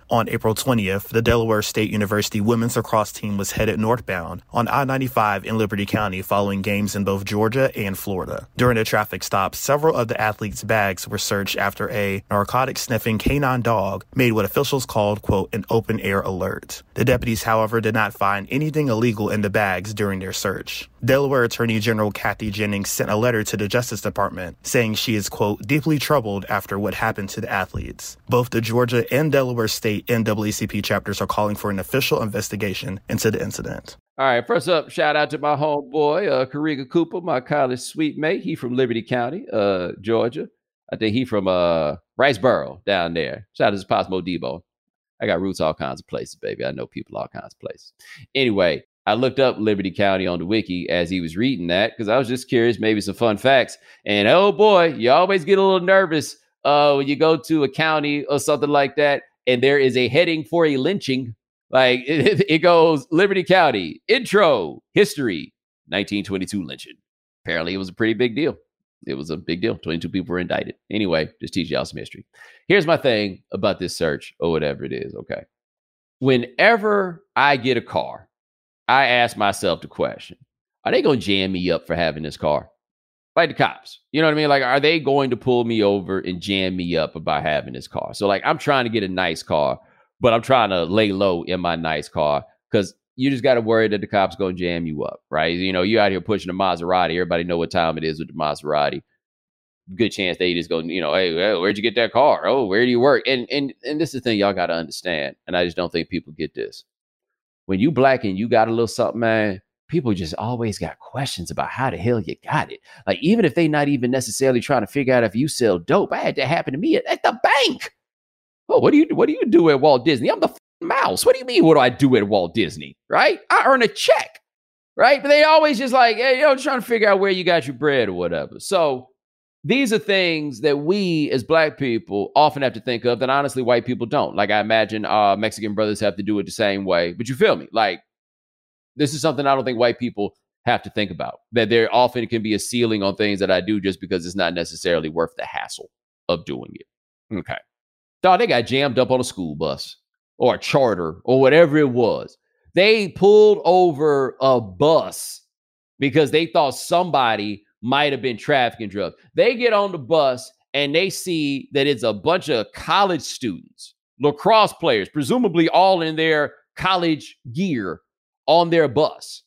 Speaker 10: On April twentieth, the Delaware State University women's lacrosse team was headed northbound on I ninety-five in Liberty County following games in both Georgia and Florida. During a traffic stop, several of the athletes' bags were searched after a narcotic-sniffing canine dog made what officials called, quote, an open-air alert. The deputies, however, did not find anything illegal in the bags during their search. Delaware Attorney General Kathy Jennings sent a letter to the Justice Department saying she is, quote, deeply troubled after what happened to the athletes. Both the Georgia and Delaware State N double A C P chapters are calling for an official investigation into the incident.
Speaker 1: All right, first up, shout out to my homeboy, uh, Kariga Cooper, my college sweet mate. He from Liberty County, uh, Georgia. I think he from uh, Riceboro down there. Shout out to Cosmo Debo. I got roots all kinds of places, baby. I know people all kinds of places. Anyway, I looked up Liberty County on the wiki as he was reading that because I was just curious, maybe some fun facts. And oh boy, you always get a little nervous uh, when you go to a county or something like that, and there is a heading for a lynching. Like it, it goes Liberty County, intro, history, nineteen twenty-two lynching. Apparently it was a pretty big deal. It was a big deal. twenty-two people were indicted. Anyway, just teach y'all some history. Here's my thing about this search or whatever it is. Okay. Whenever I get a car, I ask myself the question, are they going to jam me up for having this car? Like the cops, you know what I mean? Like, are they going to pull me over and jam me up about having this car? So like, I'm trying to get a nice car, but I'm trying to lay low in my nice car because you just got to worry that the cops going to jam you up, right? You know, you out here pushing a Maserati. Everybody know what time it is with the Maserati. Good chance they just go, you know, hey, where'd you get that car? Oh, where do you work? And and and this is the thing y'all got to understand. And I just don't think people get this. When you black and you got a little something, man, people just always got questions about how the hell you got it. Like, even if they not even necessarily trying to figure out if you sell dope. I had that happen to me at, at the bank. Oh, what do you what do you do at Walt Disney? I'm the f- mouse. What do you mean? What do I do at Walt Disney? Right? I earn a check. Right? But they always just like, hey, you know, trying to figure out where you got your bread or whatever. So these are things that we as black people often have to think of that honestly white people don't. Like, I imagine uh, Mexican brothers have to do it the same way. But you feel me? Like, this is something I don't think white people have to think about. That there often can be a ceiling on things that I do just because it's not necessarily worth the hassle of doing it. Okay. Dog, they got jammed up on a school bus or a charter or whatever it was. They pulled over a bus because they thought somebody might have been trafficking drugs. They get on the bus and they see that it's a bunch of college students, lacrosse players, presumably all in their college gear on their bus.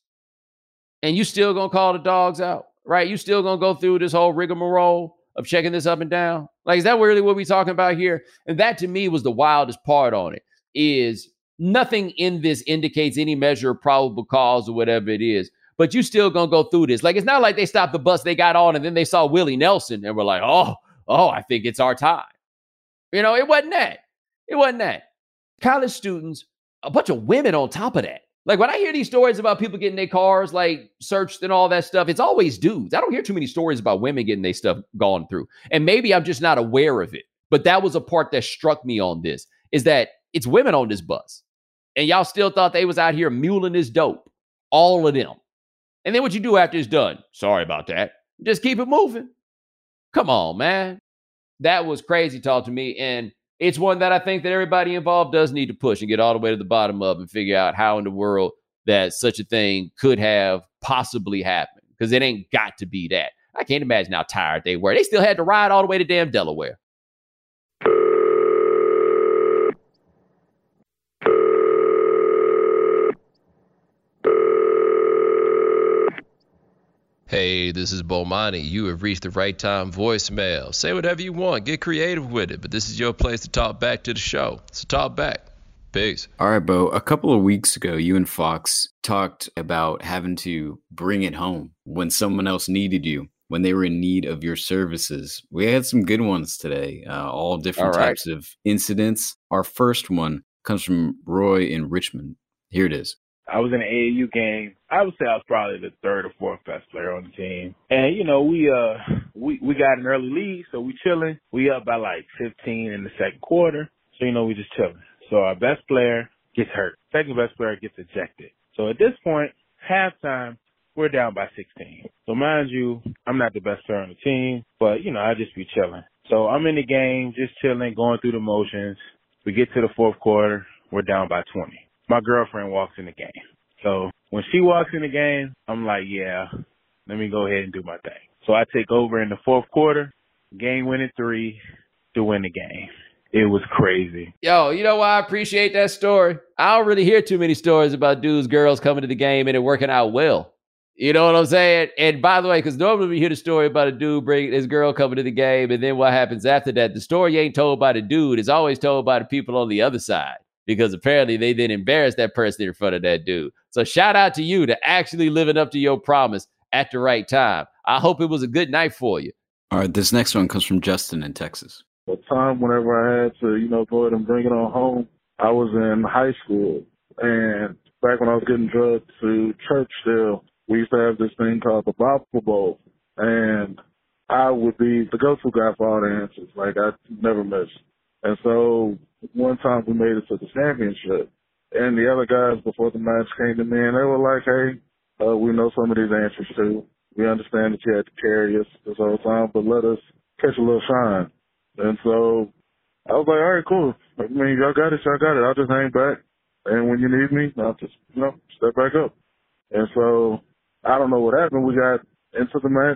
Speaker 1: And you still gonna call the dogs out, right? You still gonna go through this whole rigmarole of checking this up and down? Like, is that really what we're talking about here? And that to me was the wildest part on it, is nothing in this indicates any measure of probable cause or whatever it is. But you still gonna go through this. Like, it's not like they stopped the bus they got on and then they saw Willie Nelson and were like, oh, oh, I think it's our time. You know, it wasn't that. It wasn't that. College students, a bunch of women on top of that. Like, when I hear these stories about people getting their cars, like, searched and all that stuff, it's always dudes. I don't hear too many stories about women getting their stuff gone through. And maybe I'm just not aware of it. But that was a part that struck me on this, is that it's women on this bus. And y'all still thought they was out here muling this dope. All of them. And then what you do after it's done? Sorry about that. Just keep it moving. Come on, man. That was crazy talk to me. And it's one that I think that everybody involved does need to push and get all the way to the bottom of and figure out how in the world that such a thing could have possibly happened. Because it ain't got to be that. I can't imagine how tired they were. They still had to ride all the way to damn Delaware.
Speaker 11: Hey, this is Bomani. You have reached the right time voicemail. Say whatever you want. Get creative with it. But this is your place to talk back to the show. So talk back. Peace.
Speaker 2: All right, Bo. A couple of weeks ago, you and Fox talked about having to bring it home when someone else needed you, when they were in need of your services. We had some good ones today, uh, all different all right. types of incidents. Our first one comes from Roy in Richmond. Here it is.
Speaker 12: I was in an A A U game. I would say I was probably the third or fourth best player on the team. And, you know, we uh we, we got an early lead, so we chilling. We up by like fifteen in the second quarter. So, you know, we just chilling. So our best player gets hurt. Second best player gets ejected. So at this point, halftime, we're down by sixteen. So mind you, I'm not the best player on the team, but, you know, I just be chilling. So I'm in the game, just chilling, going through the motions. We get to the fourth quarter. We're down by twenty. My girlfriend walks in the game. So when she walks in the game, I'm like, yeah, let me go ahead and do my thing. So I take over in the fourth quarter, game winning three to win the game. It was crazy.
Speaker 1: Yo, you know why I appreciate that story? I don't really hear too many stories about dudes, girls coming to the game and it working out well. You know what I'm saying? And by the way, because normally we hear the story about a dude bringing his girl coming to the game, and then what happens after that? The story ain't told by the dude. It's always told by the people on the other side, because apparently they then embarrass that person in front of that dude. So shout out to you to actually living up to your promise at the right time. I hope it was a good night for you.
Speaker 2: All right, this next one comes from Justin in Texas.
Speaker 13: The time whenever I had to, you know, go ahead and bring it on home, I was in high school. And back when I was getting drugged to church still, we used to have this thing called the Bible Bowl. And I would be the go-to guy for all the answers. Like, I never miss. And so one time we made it to the championship. And the other guys before the match came to me and they were like, hey, uh, we know some of these answers too. We understand that you had to carry us this whole time, but let us catch a little shine. And so I was like, all right, cool. I mean, y'all got it, y'all got it. I'll just hang back. And when you need me, I'll just, you know, step back up. And so I don't know what happened. We got into the match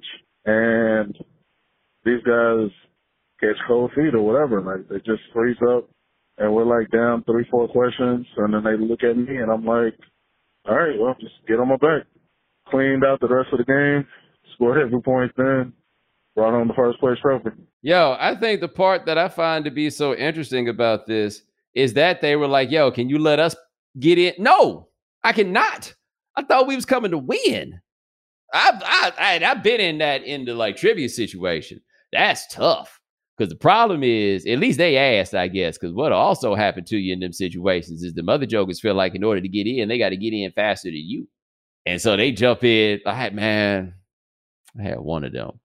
Speaker 13: and these guys catch cold feet or whatever. Like, they just freeze up and we're like down three, four questions. And then they look at me and I'm like, all right, well, just get on my back. Cleaned out the rest of the game, scored every point then, brought home the first place trophy.
Speaker 1: Yo, I think the part that I find to be so interesting about this is that they were like, yo, can you let us get in? No, I cannot. I thought we was coming to win. I've, I, I, I've been in that into like trivia situation. That's tough. Because the problem is, at least they asked, I guess, because what also happened to you in them situations is the mother jokers feel like in order to get in, they got to get in faster than you. And so they jump in. I had, man, I had one of them.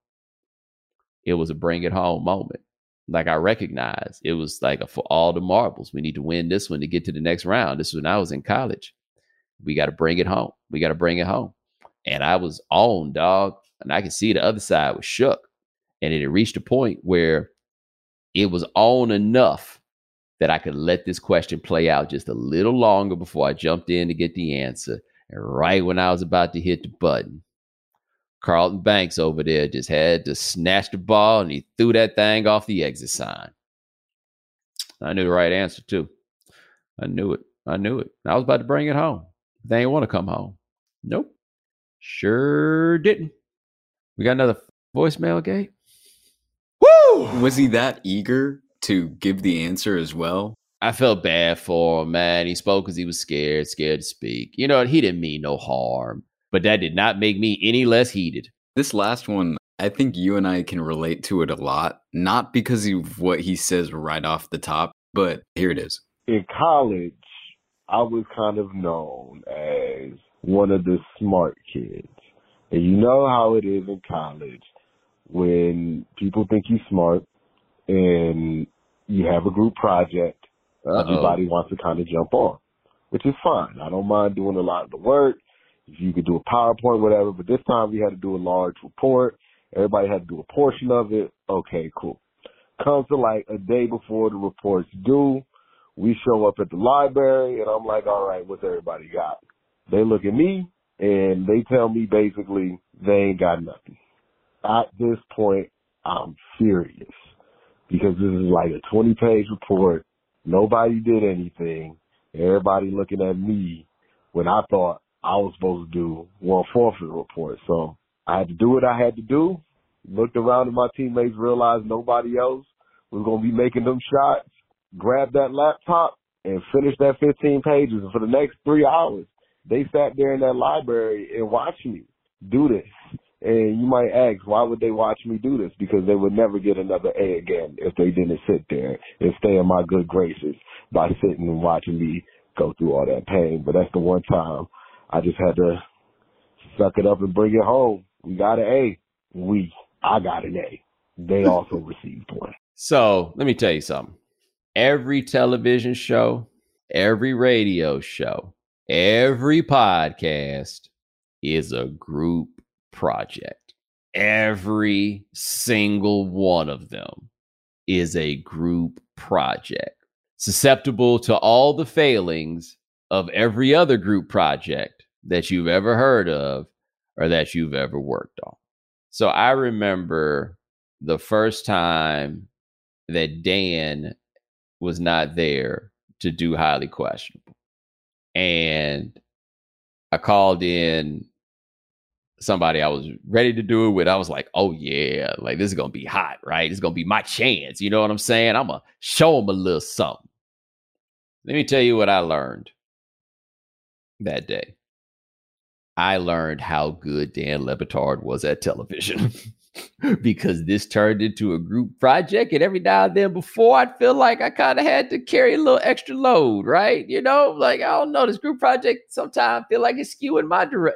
Speaker 1: It was a bring it home moment. Like, I recognized it was like a, for all the marbles. We need to win this one to get to the next round. This was when I was in college. We got to bring it home. We got to bring it home. And I was on, dog. And I could see the other side was shook. And it had reached a point where it was on enough that I could let this question play out just a little longer before I jumped in to get the answer. And right when I was about to hit the button, Carlton Banks over there just had to snatch the ball and he threw that thing off the exit sign. I knew the right answer too. I knew it. I knew it. I was about to bring it home. They ain't want to come home. Nope. Sure didn't. We got another voicemail, Gabe.
Speaker 2: Woo! Was he that eager to give the answer as well?
Speaker 1: I felt bad for him, man. He spoke because he was scared, scared to speak. You know, he didn't mean no harm, but that did not make me any less heated.
Speaker 2: This last one, I think you and I can relate to it a lot, not because of what he says right off the top, but here it is.
Speaker 13: In college, I was kind of known as one of the smart kids. And you know how it is in college when people think you're smart and you have a group project. Uh-oh. Everybody wants to kind of jump on, which is fine. I don't mind doing a lot of the work. If you could do a PowerPoint, whatever. But this time we had to do a large report. Everybody had to do a portion of it. Okay, cool. Comes to like a day before the report's due. We show up at the library, and I'm like, all right, what's everybody got? They look at me, and they tell me basically they ain't got nothing. At this point, I'm furious because this is like a twenty-page report. Nobody did anything. Everybody looking at me when I thought I was supposed to do one-fourth of the report. So I had to do what I had to do. Looked around at my teammates, realized nobody else was going to be making them shots. Grabbed that laptop and finished that fifteen pages. And for the next three hours, they sat there in that library and watched me do this. And you might ask, why would they watch me do this? Because they would never get another A again if they didn't sit there and stay in my good graces by sitting and watching me go through all that pain. But that's the one time I just had to suck it up and bring it home. We got an A. We, I got an A. They also received one.
Speaker 1: So let me tell you something. Every television show, every radio show, every podcast is a group project. Every single one of them is a group project. susceptible to all the failings of every other group project that you've ever heard of or that you've ever worked on. So I remember the first time that Dan was not there to do Highly Questionable. And I called in somebody I was ready to do it with. I was like, oh yeah, like this is going to be hot, right? It's going to be my chance. You know what I'm saying? I'm going to show them a little something. Let me tell you what I learned that day. I learned how good Dan Le Batard was at television because this turned into a group project. And every now and then before, I'd feel like I kind of had to carry a little extra load, right? You know, like, I don't know, this group project sometimes I feel like it's skewing my direction.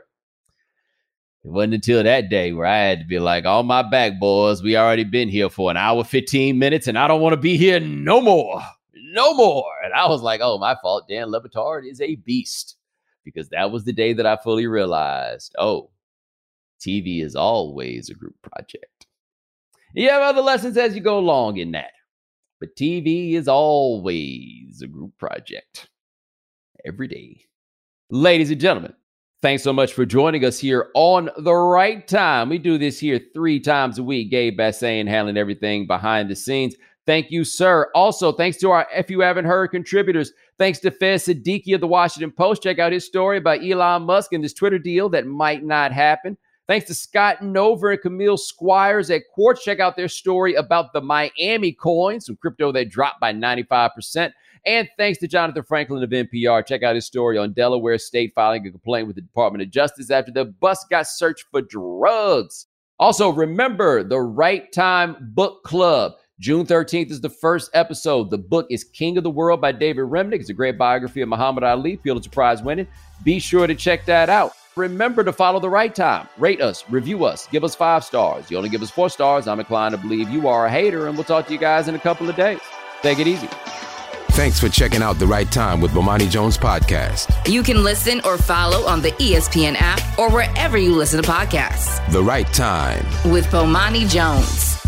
Speaker 1: It wasn't until that day where I had to be like, on my back, boys, we already been here for an hour, fifteen minutes, and I don't want to be here no more. No more. And I was like, oh, my fault. Dan Le Batard is a beast. Because that was the day that I fully realized, oh, T V is always a group project. You have other lessons as you go along in that. But T V is always a group project. Every day. Ladies and gentlemen, thanks so much for joining us here on The Right Time. We do this here three times a week. Gabe Bassane handling everything behind the scenes. Thank you, sir. Also, thanks to our If You Haven't Heard contributors. Thanks to Fez Siddiqui of the Washington Post. Check out his story about Elon Musk and this Twitter deal that might not happen. Thanks to Scott Nover and Camille Squires at Quartz. Check out their story about the Miami coin, some crypto that dropped by ninety-five percent. And thanks to Jonathan Franklin of N P R. Check out his story on Delaware State filing a complaint with the Department of Justice after the bus got searched for drugs. Also, remember the Right Time Book Club. June thirteenth is the first episode. The book is King of the World by David Remnick. It's a great biography of Muhammad Ali, Pulitzer Prize winning. Be sure to check that out. Remember to follow The Right Time. Rate us, review us, give us five stars. You only give us four stars, I'm inclined to believe you are a hater, and we'll talk to you guys in a couple of days. Take it easy.
Speaker 5: Thanks for checking out The Right Time with Bomani Jones podcast.
Speaker 14: You can listen or follow on the E S P N app or wherever you listen to podcasts.
Speaker 5: The Right Time
Speaker 14: with Bomani Jones.